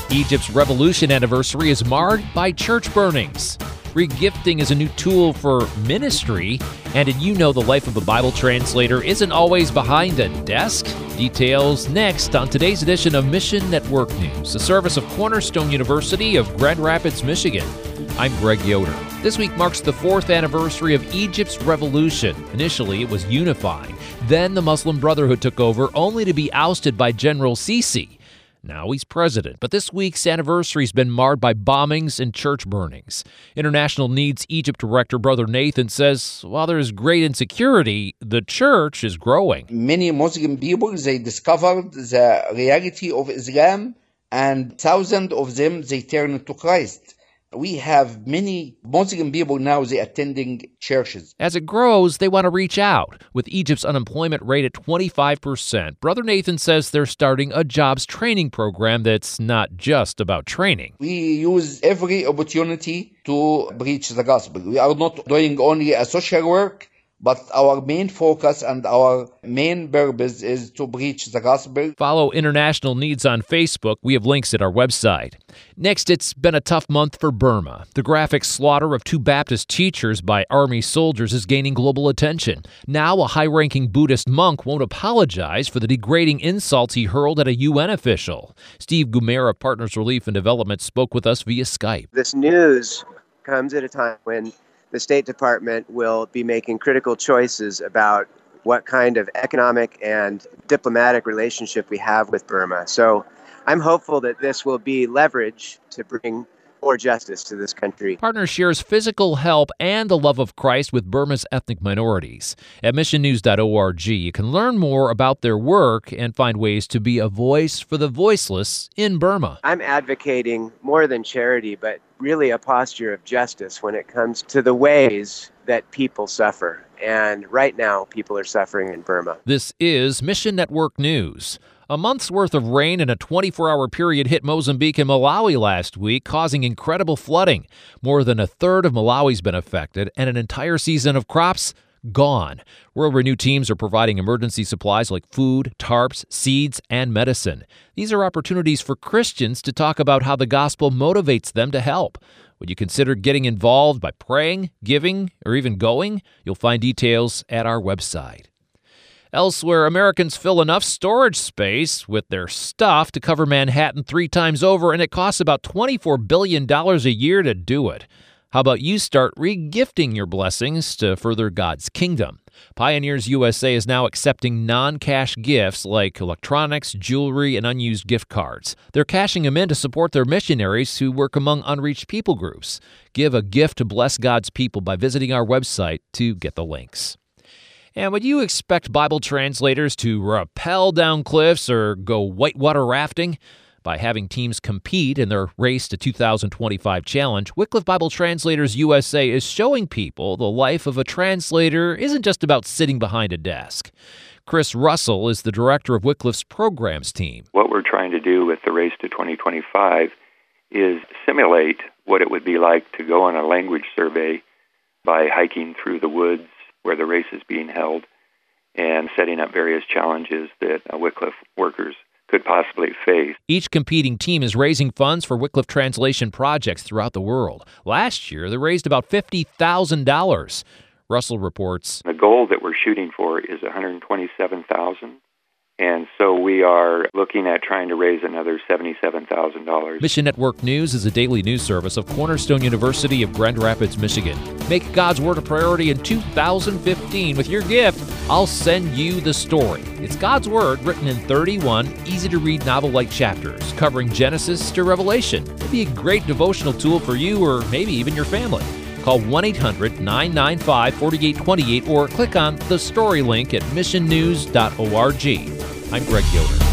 Egypt's revolution anniversary is marred by church burnings. Regifting is a new tool for ministry, and did you know the life of a Bible translator isn't always behind a desk? Details next on today's edition of Mission Network News, a service of Cornerstone University of Grand Rapids, Michigan. I'm Greg Yoder. This week marks the 4th anniversary of Egypt's revolution. Initially, it was unifying. Then the Muslim Brotherhood took over, only to be ousted by General Sisi. Now he's president, but this week's anniversary's been marred by bombings and church burnings. International Needs Egypt Director Brother Nathan says while there is great insecurity, the church is growing. Many Muslim people, they discovered the reality of Islam, and thousands of them, they turned to Christ. We have many Muslim people now, they attending churches. As it grows, they want to reach out. With Egypt's unemployment rate at 25%, Brother Nathan says they're starting a jobs training program that's not just about training. We use every opportunity to preach the gospel. We are not doing only a social work, but our main focus and our main purpose is to preach the gospel. Follow International Needs on Facebook. We have links at our website. Next, it's been a tough month for Burma. The graphic slaughter of 2 Baptist teachers by Army soldiers is gaining global attention. Now, a high-ranking Buddhist monk won't apologize for the degrading insults he hurled at a UN official. Steve Gumer of Partners Relief and Development spoke with us via Skype. This news comes at a time when the State Department will be making critical choices about what kind of economic and diplomatic relationship we have with Burma. So I'm hopeful that this will be leverage to bring more justice to this country. Partners shares physical help and the love of Christ with Burma's ethnic minorities. At missionnews.org, you can learn more about their work and find ways to be a voice for the voiceless in Burma. I'm advocating more than charity, but really a posture of justice when it comes to the ways that people suffer. And right now, people are suffering in Burma. This is Mission Network News. A month's worth of rain in a 24-hour period hit Mozambique and Malawi last week, causing incredible flooding. More than a third of Malawi's been affected, and an entire season of crops gone. World Renew teams are providing emergency supplies like food, tarps, seeds, and medicine. These are opportunities for Christians to talk about how the gospel motivates them to help. Would you consider getting involved by praying, giving, or even going? You'll find details at our website. Elsewhere, Americans fill enough storage space with their stuff to cover Manhattan 3 times over, and it costs about $24 billion a year to do it. How about you start regifting your blessings to further God's kingdom? Pioneers USA is now accepting non-cash gifts like electronics, jewelry, and unused gift cards. They're cashing them in to support their missionaries who work among unreached people groups. Give a gift to bless God's people by visiting our website to get the links. And would you expect Bible translators to rappel down cliffs or go whitewater rafting? By having teams compete in their Race to 2025 challenge, Wycliffe Bible Translators USA is showing people the life of a translator isn't just about sitting behind a desk. Chris Russell is the director of Wycliffe's programs team. What we're trying to do with the Race to 2025 is simulate what it would be like to go on a language survey by hiking through the woods where the race is being held and setting up various challenges that Wycliffe workers could possibly face. Each competing team is raising funds for Wycliffe translation projects throughout the world. Last year, they raised about $50,000. Russell reports, the goal that we're shooting for is $127,000. And so we are looking at trying to raise another $77,000. Mission Network News is a daily news service of Cornerstone University of Grand Rapids, Michigan. Make God's Word a priority in 2015. With your gift, I'll send you the story. It's God's Word written in 31 easy-to-read novel-like chapters, covering Genesis to Revelation. It'd be a great devotional tool for you or maybe even your family. Call 1-800-995-4828 or click on the story link at missionnews.org. I'm Greg Yoder.